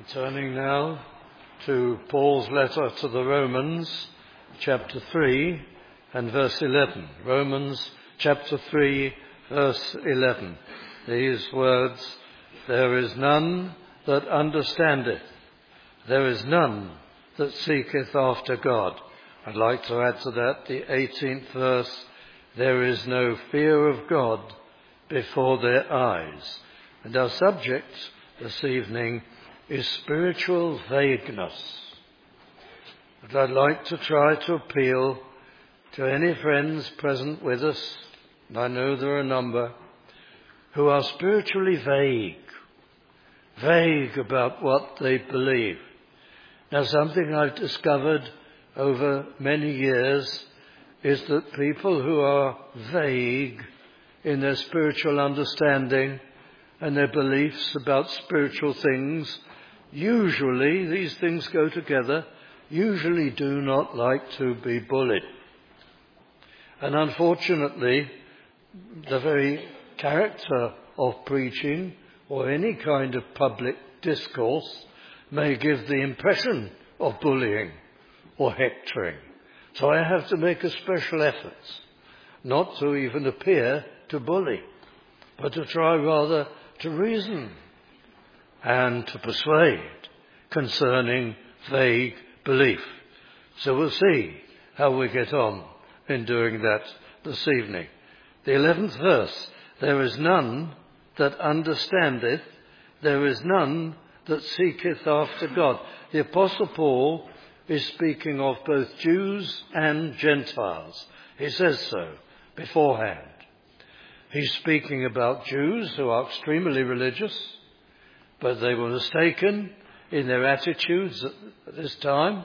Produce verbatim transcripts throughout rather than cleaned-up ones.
Turning now to Paul's letter to the Romans, chapter three and verse eleven. Romans chapter three, verse eleven. These words, "There is none that understandeth, there is none that seeketh after God." I'd like to add to that the eighteenth verse, "There is no fear of God before their eyes." And our subject this evening is spiritual vagueness. But I'd like to try to appeal to any friends present with us, and I know there are a number, who are spiritually vague, vague about what they believe. Now, something I've discovered over many years is that people who are vague in their spiritual understanding and their beliefs about spiritual things, usually, these things go together, usually do not like to be bullied. And unfortunately, the very character of preaching or any kind of public discourse may give the impression of bullying or hectoring. So I have to make a special effort not to even appear to bully, but to try rather to reason and to persuade concerning vague belief. So we'll see how we get on in doing that this evening. The eleventh verse, "There is none that understandeth, there is none that seeketh after God." The Apostle Paul is speaking of both Jews and Gentiles. He says so beforehand. He's speaking about Jews who are extremely religious, but they were mistaken in their attitudes at this time.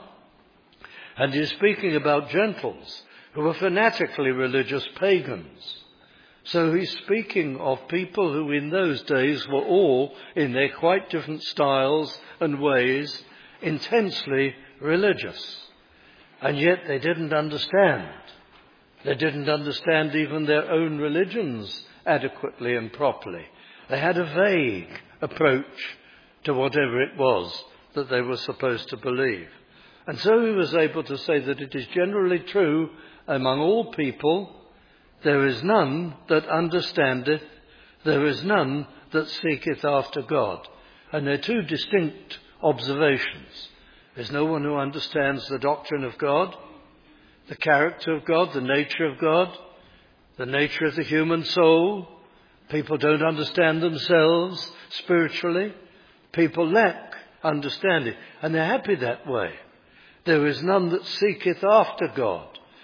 And he's speaking about Gentiles who were fanatically religious pagans. So he's speaking of people who in those days were all, in their quite different styles and ways, intensely religious. And yet they didn't understand. They didn't understand even their own religions adequately and properly. They had a vague approach to whatever it was that they were supposed to believe. And so he was able to say that it is generally true among all people, there is none that understandeth, there is none that seeketh after God. And they're two distinct observations. There's no one who understands the doctrine of God, the character of God, the nature of God, the nature of the human soul. People don't understand themselves spiritually. People lack understanding, and they're happy that way. There is none that seeketh after God.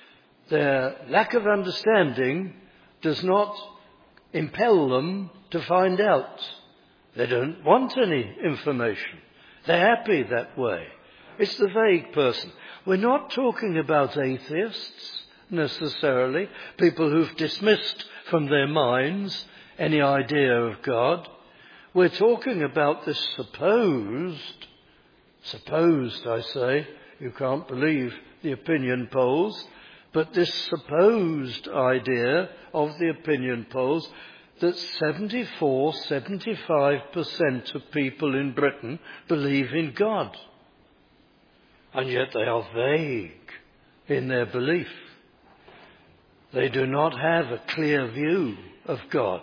Their lack of understanding does not impel them to find out. They don't want any information. They're happy that way. It's the vague person. We're not talking about atheists necessarily, people who've dismissed from their minds any idea of God. We're talking about this supposed, supposed I say, you can't believe the opinion polls, but this supposed idea of the opinion polls that seventy-four, seventy-five percent of people in Britain believe in God. And yet they are vague in their belief. They do not have a clear view of God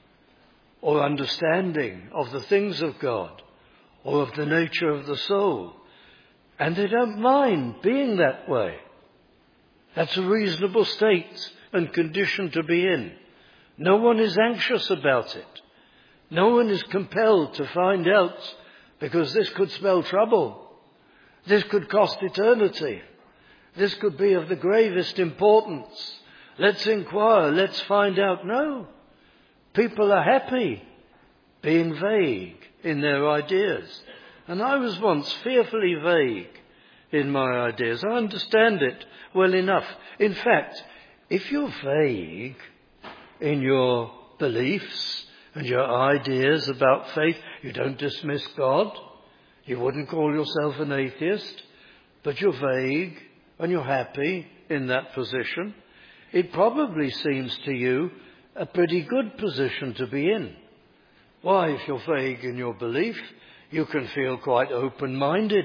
or understanding of the things of God or of the nature of the soul. And they don't mind being that way. That's a reasonable state and condition to be in. No one is anxious about it. No one is compelled to find out, because this could spell trouble. This could cost eternity. This could be of the gravest importance. Let's inquire, let's find out. No. People are happy being vague in their ideas. And I was once fearfully vague in my ideas. I understand it well enough. In fact, if you're vague in your beliefs and your ideas about faith, you don't dismiss God. You wouldn't call yourself an atheist, but you're vague and you're happy in that position. It probably seems to you a pretty good position to be in. Why, if you're vague in your belief, you can feel quite open-minded.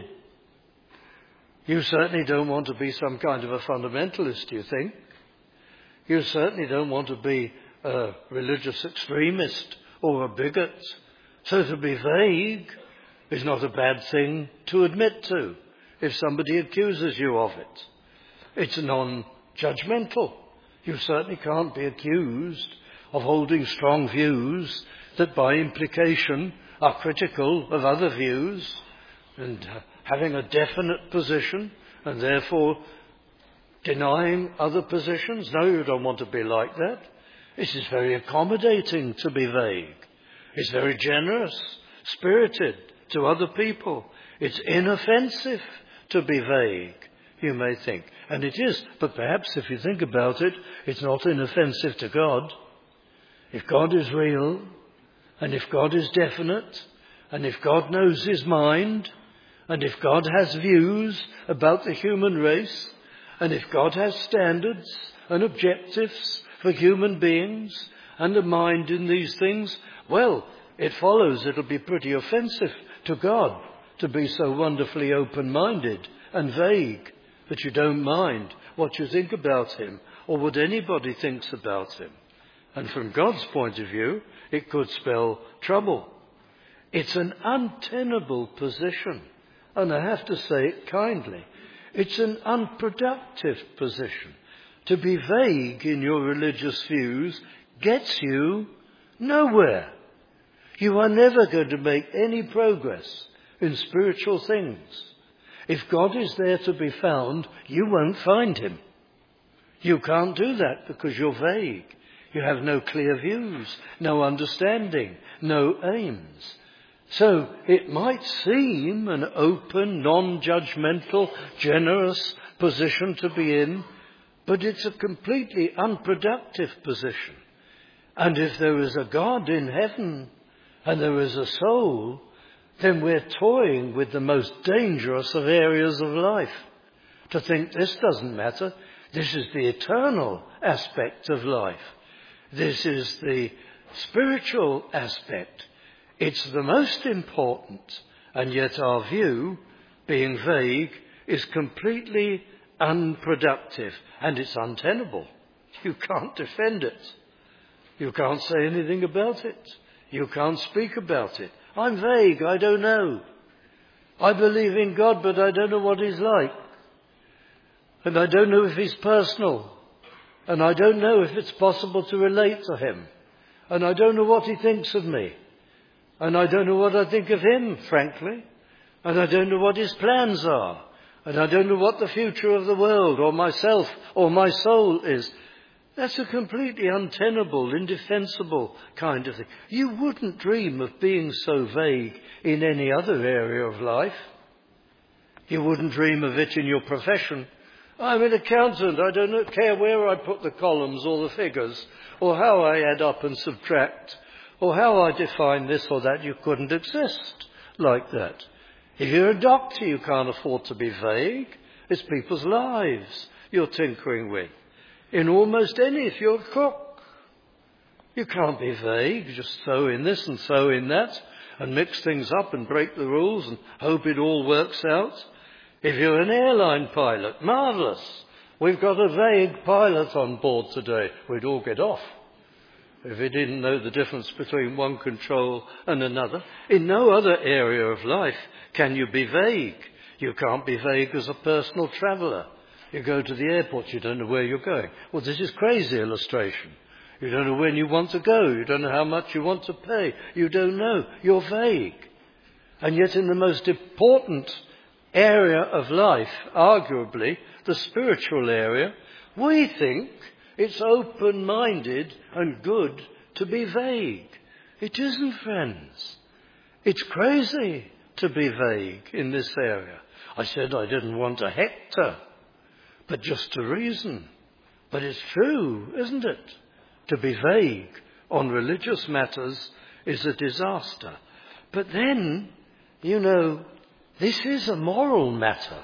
You certainly don't want to be some kind of a fundamentalist, do you think? You certainly don't want to be a religious extremist or a bigot. So to be vague is not a bad thing to admit to if somebody accuses you of it. It's non-judgmental. You certainly can't be accused of holding strong views that by implication are critical of other views and uh, having a definite position and therefore denying other positions. No, you don't want to be like that. It is very accommodating to be vague. It's very generous, spirited to other people. It's inoffensive to be vague, you may think. And it is, but perhaps if you think about it, it's not inoffensive to God. If God is real, and if God is definite, and if God knows his mind, and if God has views about the human race, and if God has standards and objectives for human beings, and a mind in these things, well, it follows it'll be pretty offensive to God to be so wonderfully open-minded and vague that you don't mind what you think about him or what anybody thinks about him. And from God's point of view, it could spell trouble. It's an untenable position, and I have to say it kindly. It's an unproductive position. To be vague in your religious views gets you nowhere. You are never going to make any progress in spiritual things. If God is there to be found, you won't find him. You can't do that because you're vague. You have no clear views, no understanding, no aims. So it might seem an open, non-judgmental, generous position to be in, but it's a completely unproductive position. And if there is a God in heaven and there is a soul, then we're toying with the most dangerous of areas of life. To think this doesn't matter. This is the eternal aspect of life. This is the spiritual aspect. It's the most important, and yet our view, being vague, is completely unproductive, and it's untenable. You can't defend it. You can't say anything about it. You can't speak about it. I'm vague, I don't know. I believe in God, but I don't know what he's like. And I don't know if he's personal. And I don't know if it's possible to relate to him. And I don't know what he thinks of me. And I don't know what I think of him, frankly. And I don't know what his plans are. And I don't know what the future of the world or myself or my soul is. That's a completely untenable, indefensible kind of thing. You wouldn't dream of being so vague in any other area of life. You wouldn't dream of it in your profession. I'm an accountant. I don't care where I put the columns or the figures, or how I add up and subtract, or how I define this or that. You couldn't exist like that. If you're a doctor, you can't afford to be vague. It's people's lives you're tinkering with. In almost any, if you're a cook, you can't be vague, just throw in this and throw in that, and mix things up and break the rules and hope it all works out. If you're an airline pilot, marvellous. We've got a vague pilot on board today. We'd all get off if we didn't know the difference between one control and another. In no other area of life can you be vague. You can't be vague as a personal traveller. You go to the airport, you don't know where you're going. Well, this is crazy illustration. You don't know when you want to go. You don't know how much you want to pay. You don't know. You're vague. And yet in the most important area of life, arguably, the spiritual area, we think it's open-minded and good to be vague. It isn't, friends. It's crazy to be vague in this area. I said I didn't want to hector, but just to reason. But it's true, isn't it? To be vague on religious matters is a disaster. But then, you know, this is a moral matter.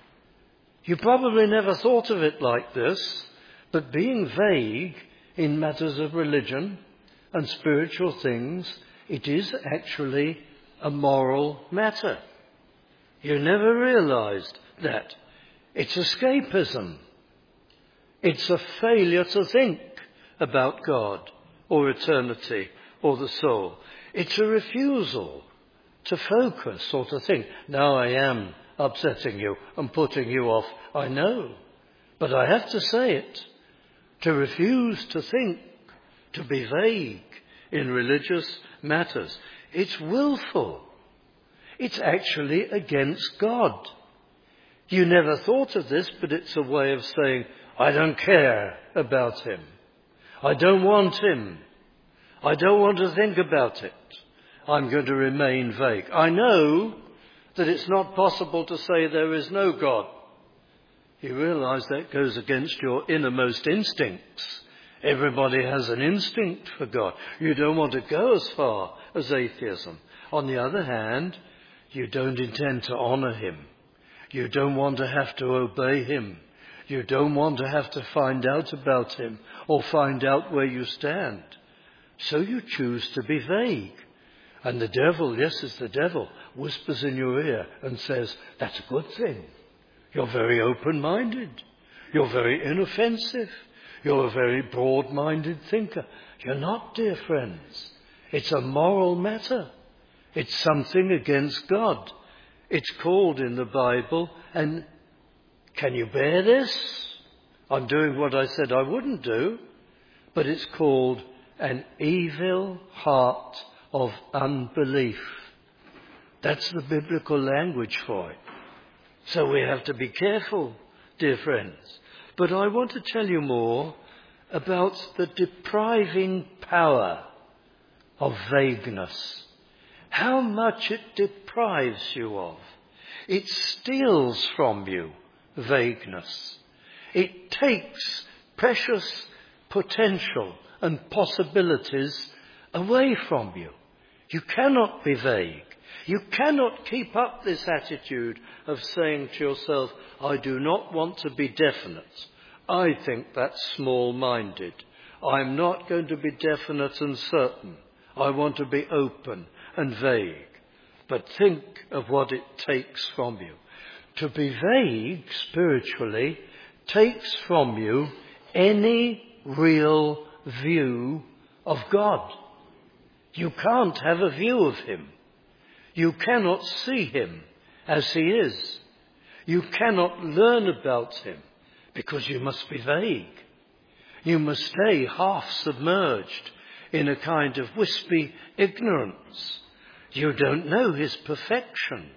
You probably never thought of it like this, but being vague in matters of religion and spiritual things, it is actually a moral matter. You never realized that. It's escapism. It's a failure to think about God or eternity or the soul. It's a refusal to focus or to think. Now I am upsetting you and putting you off. I know, but I have to say it. To refuse to think, to be vague in religious matters. It's willful. It's actually against God. You never thought of this, but it's a way of saying, I don't care about him. I don't want him. I don't want to think about it. I'm going to remain vague. I know that it's not possible to say there is no God. You realize that goes against your innermost instincts. Everybody has an instinct for God. You don't want to go as far as atheism. On the other hand, you don't intend to honor him. You don't want to have to obey him. You don't want to have to find out about him or find out where you stand. So you choose to be vague. And the devil, yes, it's the devil, whispers in your ear and says, that's a good thing. You're very open-minded. You're very inoffensive. You're a very broad-minded thinker. You're not, dear friends. It's a moral matter. It's something against God. It's called in the Bible, and can you bear this? I'm doing what I said I wouldn't do, but it's called an evil heart of unbelief. That's the biblical language for it. So we have to be careful, dear friends. But I want to tell you more about the depriving power of vagueness. How much it deprives you of. It steals from you vagueness. It takes precious potential and possibilities away from you. You cannot be vague. You cannot keep up this attitude of saying to yourself, I do not want to be definite. I think that's small-minded. I'm not going to be definite and certain. I want to be open and vague. But think of what it takes from you. To be vague spiritually takes from you any real view of God. You can't have a view of him. You cannot see him as he is. You cannot learn about him because you must be vague. You must stay half submerged in a kind of wispy ignorance. You don't know his perfections.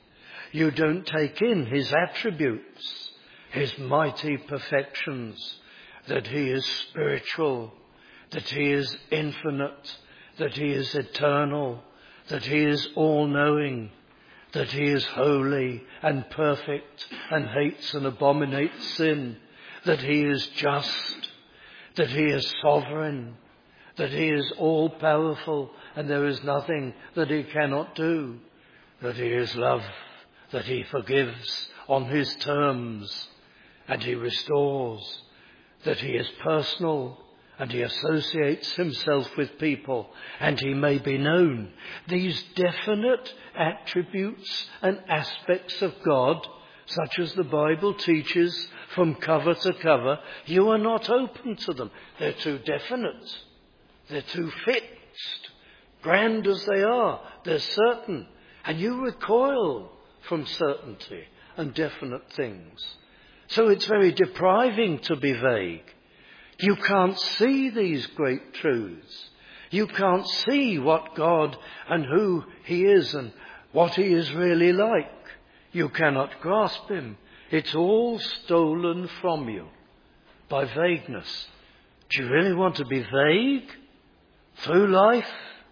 You don't take in his attributes, his mighty perfections, that he is spiritual, that he is infinite, that he is eternal, that he is all-knowing, that he is holy and perfect and hates and abominates sin, that he is just, that he is sovereign, that he is all-powerful and there is nothing that he cannot do, that he is love, that he forgives on his terms and he restores, that he is personal and he associates himself with people and he may be known. These definite attributes and aspects of God, such as the Bible teaches from cover to cover, you are not open to them. They're too definite. They're too fixed. Grand as they are, they're certain. And you recoil from certainty and definite things. So it's very depriving to be vague. You can't see these great truths. You can't see what God and who he is and what he is really like. You cannot grasp him. It's all stolen from you by vagueness. Do you really want to be vague through life,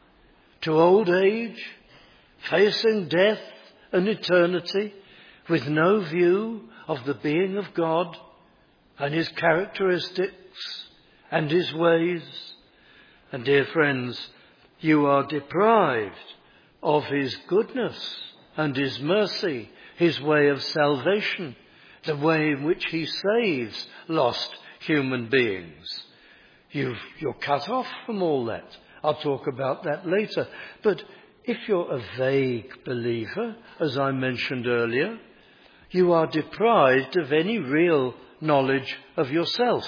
to old age, facing death and eternity, with no view of the being of God and his characteristics and his ways? And dear friends, you are deprived of his goodness and his mercy, his way of salvation, the way in which he saves lost human beings. You've, you're cut off from all that. I'll talk about that later. But if you're a vague believer, as I mentioned earlier, you are deprived of any real knowledge of yourself.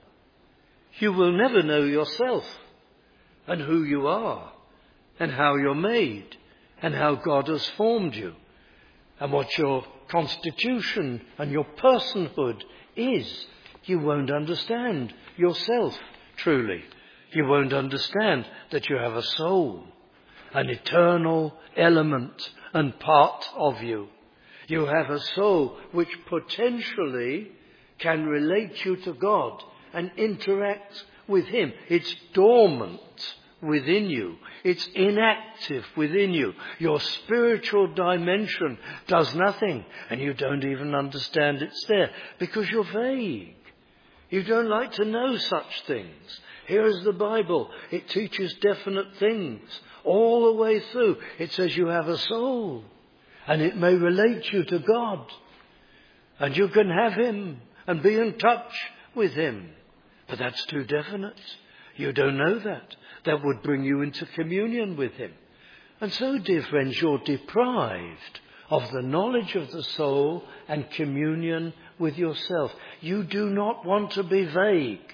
You will never know yourself and who you are and how you're made and how God has formed you and what your constitution and your personhood is. You won't understand yourself truly. You won't understand that you have a soul, an eternal element and part of you. You have a soul which potentially can relate you to God and interact with Him. It's dormant within you. It's inactive within you. Your spiritual dimension does nothing, and you don't even understand it's there because you're vague. You don't like to know such things. Here is the Bible. It teaches definite things all the way through. It says you have a soul, and it may relate you to God, and you can have Him and be in touch with Him. But that's too definite. You don't know that. That would bring you into communion with Him. And so, dear friends, you're deprived of the knowledge of the soul and communion with yourself. You do not want to be vague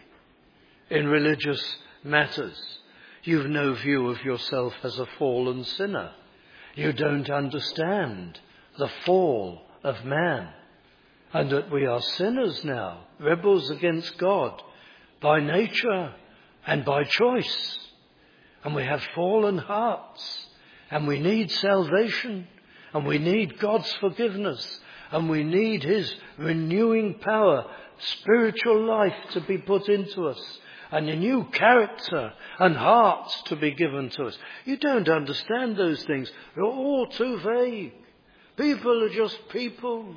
in religious matters. You've no view of yourself as a fallen sinner. You don't understand the fall of man, and that we are sinners now, rebels against God by nature and by choice. And we have fallen hearts, and we need salvation, and we need God's forgiveness, and we need His renewing power, spiritual life to be put into us, and a new character and hearts to be given to us. You don't understand those things. You're all too vague. People are just people.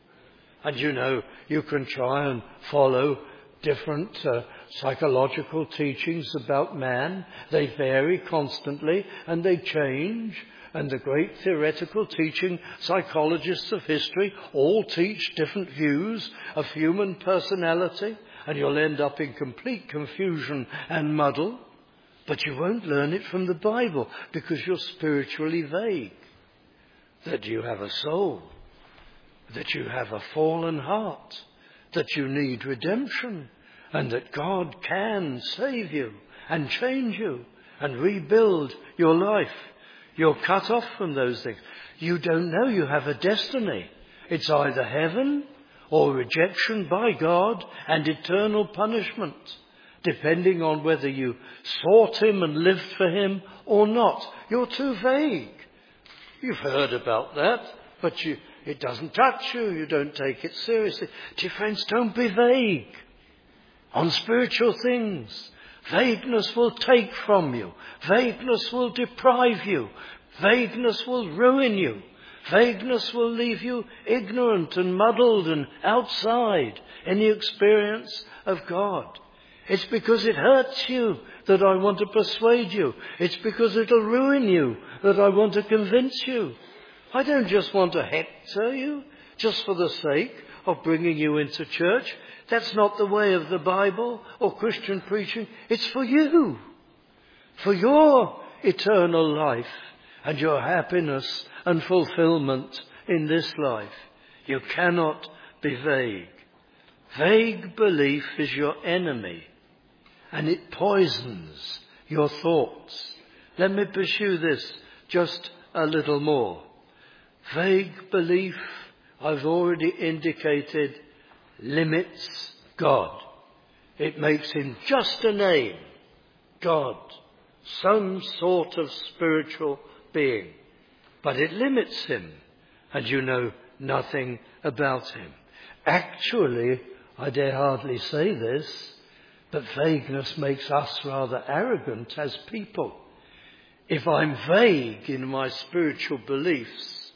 And you know, you can try and follow different uh, psychological teachings about man. They vary constantly and they change. And the great theoretical teaching psychologists of history all teach different views of human personality, and you'll end up in complete confusion and muddle. But you won't learn it from the Bible because you're spiritually vague. That you have a soul, that you have a fallen heart, that you need redemption, and that God can save you and change you and rebuild your life. You're cut off from those things. You don't know you have a destiny. It's either heaven or rejection by God and eternal punishment, depending on whether you sought Him and lived for Him or not. You're too vague. You've heard about that, but you, it doesn't touch you. You don't take it seriously. Dear friends, don't be vague on spiritual things. Vagueness will take from you. Vagueness will deprive you. Vagueness will ruin you. Vagueness will leave you ignorant and muddled and outside any experience of God. It's because it hurts you that I want to persuade you. It's because it'll ruin you that I want to convince you. I don't just want to hector you just for the sake of bringing you into church. That's not the way of the Bible or Christian preaching. It's for you, for your eternal life and your happiness and fulfillment in this life. You cannot be vague. Vague belief is your enemy, and it poisons your thoughts. Let me pursue this just a little more. Vague belief, I've already indicated, limits God. It makes Him just a name, God, some sort of spiritual being. But it limits Him, and you know nothing about Him. Actually, I dare hardly say this, but vagueness makes us rather arrogant as people. If I'm vague in my spiritual beliefs,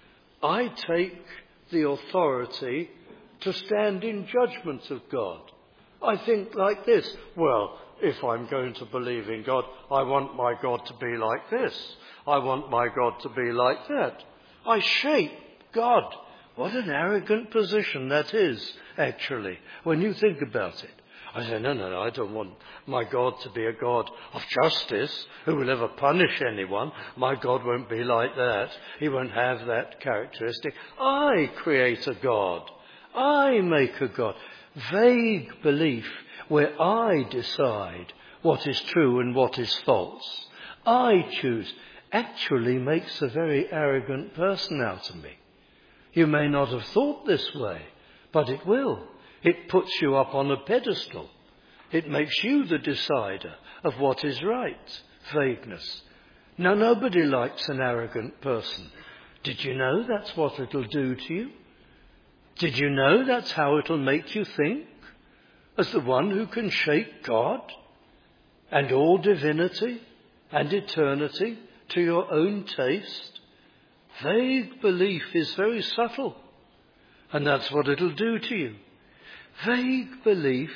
I take the authority to stand in judgment of God. I think like this: well, if I'm going to believe in God, I want my God to be like this. I want my God to be like that. I shape God. What an arrogant position that is, actually, when you think about it. I say, no, no, no, I don't want my God to be a God of justice who will ever punish anyone. My God won't be like that. He won't have that characteristic. I create a God. I make a God. Vague belief where I decide what is true and what is false. I choose. Actually makes a very arrogant person out of me. You may not have thought this way, but it will. It puts you up on a pedestal. It makes you the decider of what is right. Vagueness. Now, nobody likes an arrogant person. Did you know that's what it'll do to you? Did you know that's how it'll make you think? As the one who can shake God and all divinity and eternity to your own taste? Vague belief is very subtle, and that's what it'll do to you. Vague belief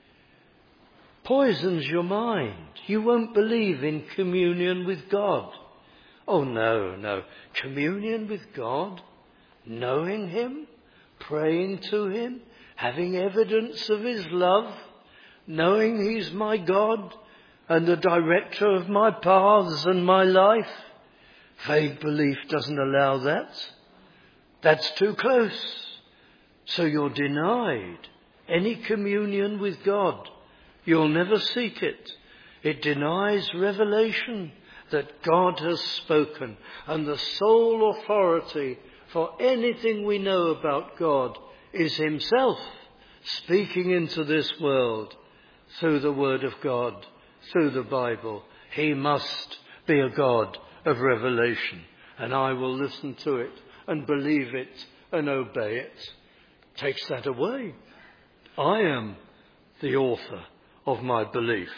poisons your mind. You won't believe in communion with God. Oh, no, no. Communion with God, knowing Him, praying to Him, having evidence of His love, knowing He's my God and the director of my paths and my life. Vague belief doesn't allow that. That's too close. So you're denied any communion with God. You'll never seek it. It denies revelation that God has spoken, and the sole authority for anything we know about God is Himself speaking into this world through the Word of God, through the Bible. He must be a God of revelation, and I will listen to it and believe it and obey it. Takes that away. I am the author of my belief.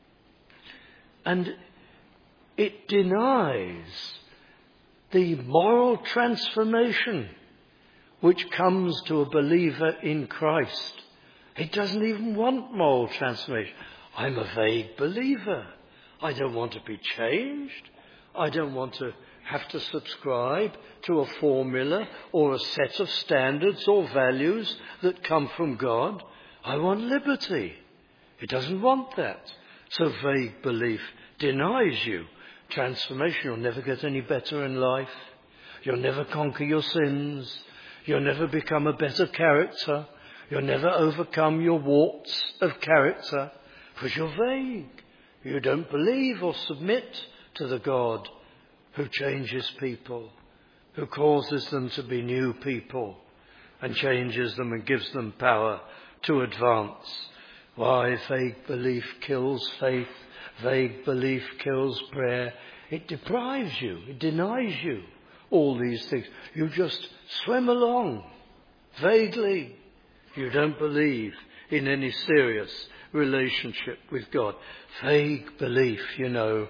And it denies the moral transformation which comes to a believer in Christ. He doesn't even want moral transformation. I'm a vague believer. I don't want to be changed. I don't want to have to subscribe to a formula or a set of standards or values that come from God. I want liberty. He doesn't want that. So vague belief denies you transformation. You'll never get any better in life. You'll never conquer your sins. You'll never become a better character. You'll never overcome your warts of character because you're vague. You don't believe or submit to the God who changes people, who causes them to be new people and changes them and gives them power to advance. Why? Vague belief kills faith. Vague belief kills prayer. It deprives you. It denies you all these things. You just swim along vaguely. You don't believe in any serious relationship with God. Vague belief, you know,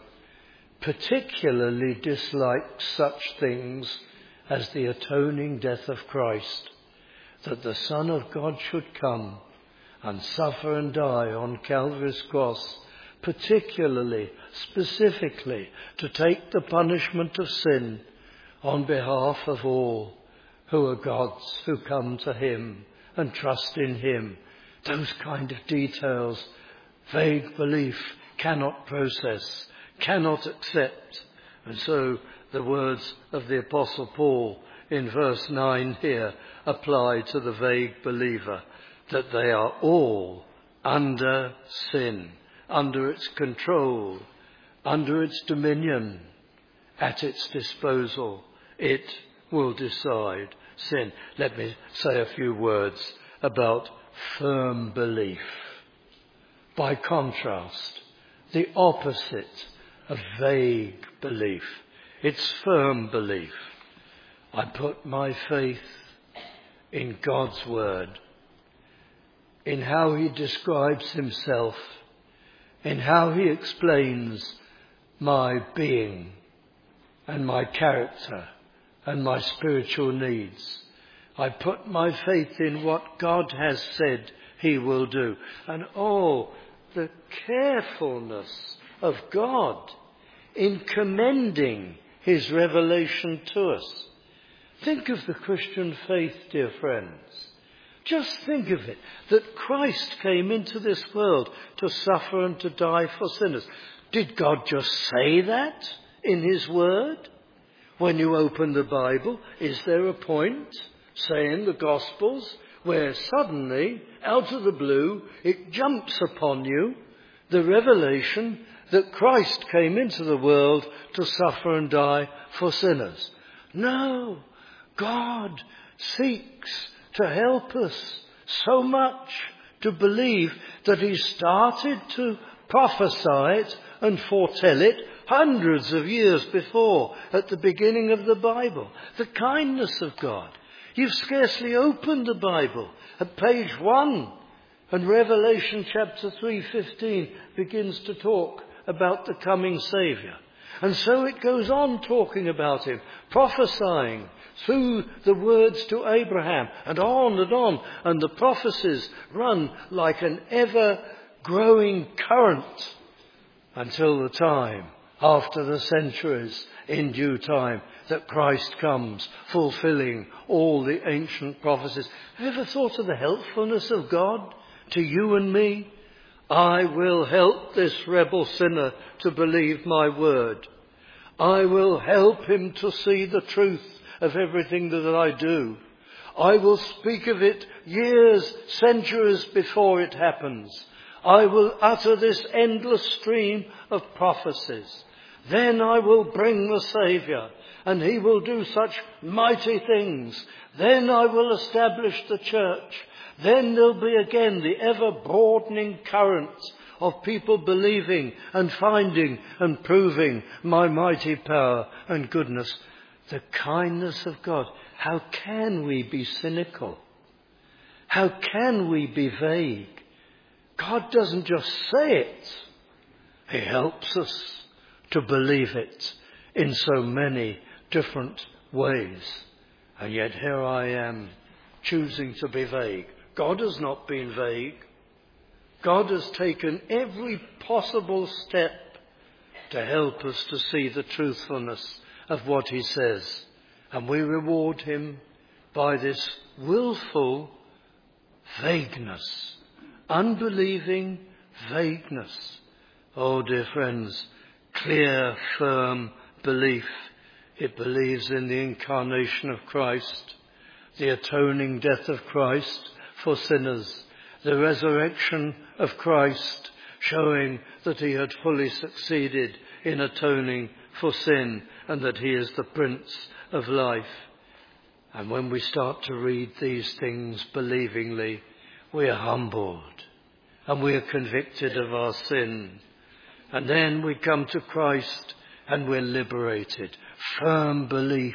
particularly dislikes such things as the atoning death of Christ, that the Son of God should come and suffer and die on Calvary's cross, particularly, specifically, to take the punishment of sin on behalf of all who are God's, who come to Him and trust in Him. Those kind of details, vague belief cannot process, cannot accept. And so the words of the Apostle Paul in verse nine here apply to the vague believer, that they are all under sin, under its control, under its dominion, at its disposal. It will decide sin. Let me say a few words about firm belief. By contrast, the opposite of vague belief. It's firm belief. I put my faith in God's word, in how He describes Himself, in how He explains my being and my character and my spiritual needs. I put my faith in what God has said He will do. And oh, the carefulness of God in commending His revelation to us. Think of the Christian faith, dear friends. Just think of it, that Christ came into this world to suffer and to die for sinners. Did God just say that in his word? When you open the Bible, is there a point, say in the Gospels, where suddenly, out of the blue, it jumps upon you, the revelation that Christ came into the world to suffer and die for sinners? No, God seeks to help us so much to believe that he started to prophesy it and foretell it hundreds of years before, at the beginning of the Bible. The kindness of God. You've scarcely opened the Bible. At page one, and Revelation chapter three fifteen begins to talk about the coming Saviour. And so it goes on talking about him, prophesying through the words to Abraham, and on and on. And the prophecies run like an ever-growing current until the time, after the centuries, in due time, that Christ comes, fulfilling all the ancient prophecies. Have you ever thought of the helpfulness of God to you and me? I will help this rebel sinner to believe my word. I will help him to see the truth of everything that I do. I will speak of it years, centuries before it happens. I will utter this endless stream of prophecies. Then I will bring the Saviour, and he will do such mighty things. Then I will establish the church. Then there'll be again the ever-broadening current of people believing and finding and proving my mighty power and goodness. The kindness of God. How can we be cynical? How can we be vague? God doesn't just say it. He helps us to believe it in so many different ways. And yet here I am choosing to be vague. God has not been vague. God has taken every possible step to help us to see the truthfulness of what he says. And we reward him by this willful vagueness, unbelieving vagueness. Oh, dear friends, clear, firm belief. It believes in the incarnation of Christ, the atoning death of Christ for sinners, the resurrection of Christ, showing that he had fully succeeded in atoning for sin and that he is the Prince of life. And when we start to read these things believingly, we are humbled and we are convicted of our sin. And then we come to Christ and we're liberated. Firm belief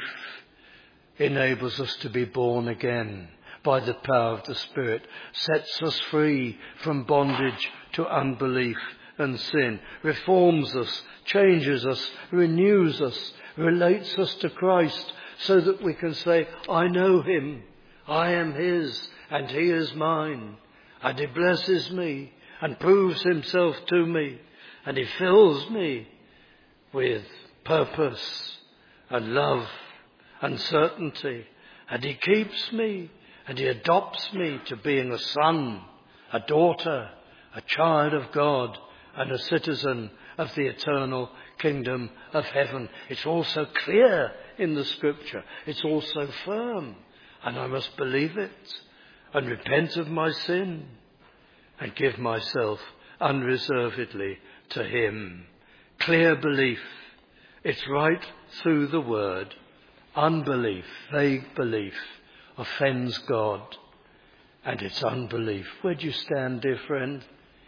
enables us to be born again by the power of the Spirit, sets us free from bondage to unbelief and sin, reforms us, changes us, renews us, relates us to Christ so that we can say, I know him, I am his, and he is mine. And he blesses me and proves himself to me, and he fills me with purpose and love and certainty, and he keeps me, and he adopts me to being a son, a daughter, a child of God, and a citizen of the eternal kingdom of heaven. It's also clear in the scripture. It's also firm. And I must believe it and repent of my sin and give myself unreservedly to him. Clear belief. It's right through the word. Unbelief, vague belief, offends God. And it's unbelief. Where do you stand, dear friend?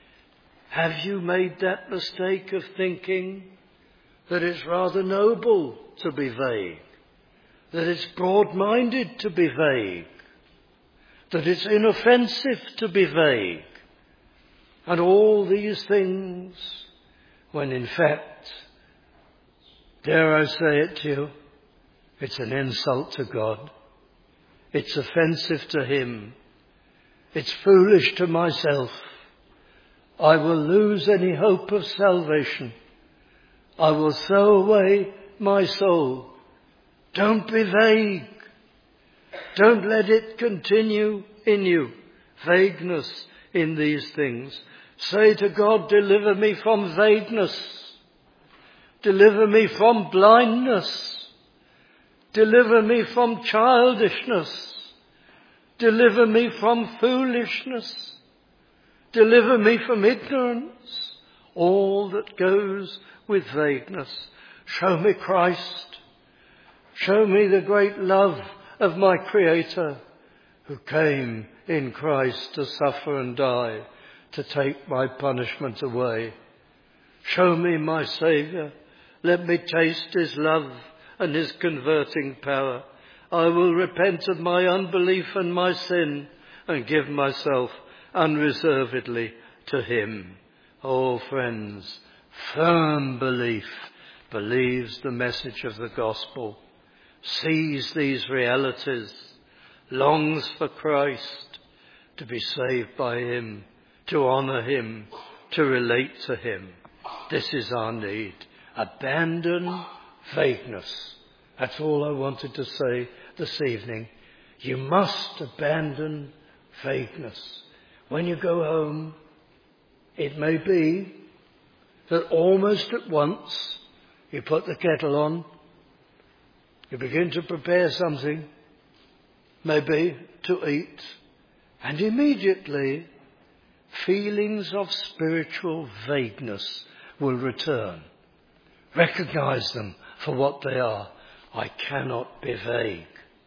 Have you made that mistake of thinking that it's rather noble to be vague, that it's broad-minded to be vague, that it's inoffensive to be vague, and all these things, when in fact, dare I say it to you, it's an insult to God. It's offensive to him. It's foolish to myself. I will lose any hope of salvation. I will throw away my soul. Don't be vague. Don't let it continue in you, vagueness in these things. Say to God, deliver me from vagueness. Deliver me from blindness. Deliver me from childishness. Deliver me from foolishness. Deliver me from ignorance. All that goes with vagueness. Show me Christ. Show me the great love of my Creator, who came in Christ to suffer and die, to take my punishment away. Show me my Saviour. Let me taste his love and his converting power. I will repent of my unbelief and my sin and give myself unreservedly to him. Oh, friends, firm belief believes the message of the gospel, sees these realities, longs for Christ, to be saved by him, to honour him, to relate to him. This is our need. Abandon vagueness. That's all I wanted to say this evening. You must abandon vagueness. When you go home, it may be that almost at once you put the kettle on, you begin to prepare something, maybe to eat, and immediately feelings of spiritual vagueness will return. Recognize them for what they are. I cannot be vague.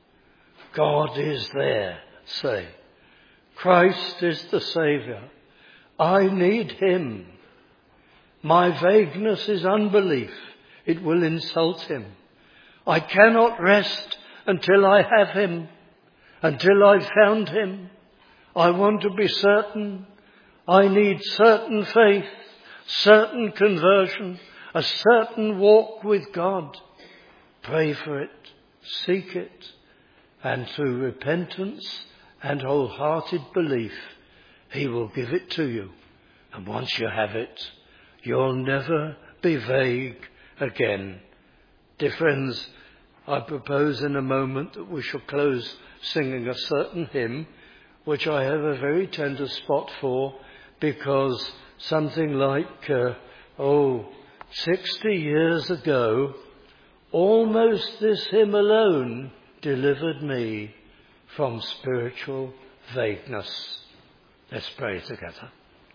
God is there, say. Christ is the Saviour. I need him. My vagueness is unbelief. It will insult him. I cannot rest until I have him, until I've found him. I want to be certain. I need certain faith, certain conversion, a certain walk with God. Pray for it, seek it, and through repentance and wholehearted belief, he will give it to you. And once you have it, you'll never be vague again. Dear friends, I propose in a moment that we shall close singing a certain hymn, which I have a very tender spot for, because something like, uh, oh, sixty years ago, almost this hymn alone delivered me from spiritual vagueness. Let's pray together.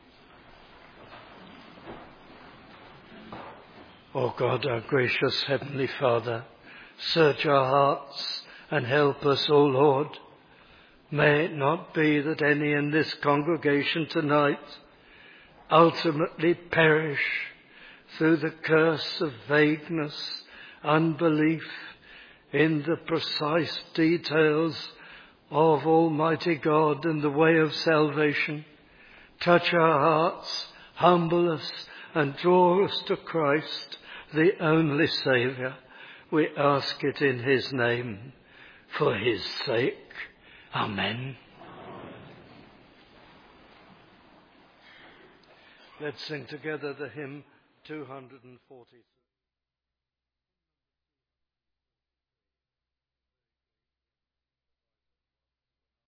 O God, our gracious Heavenly Father, search our hearts and help us, O Lord. May it not be that any in this congregation tonight ultimately perish through the curse of vagueness, unbelief in the precise details of Almighty God and the way of salvation. Touch our hearts, humble us, and draw us to Christ, the only Saviour. We ask it in his name, for his sake. Amen. Let's sing together the hymn two hundred forty-three.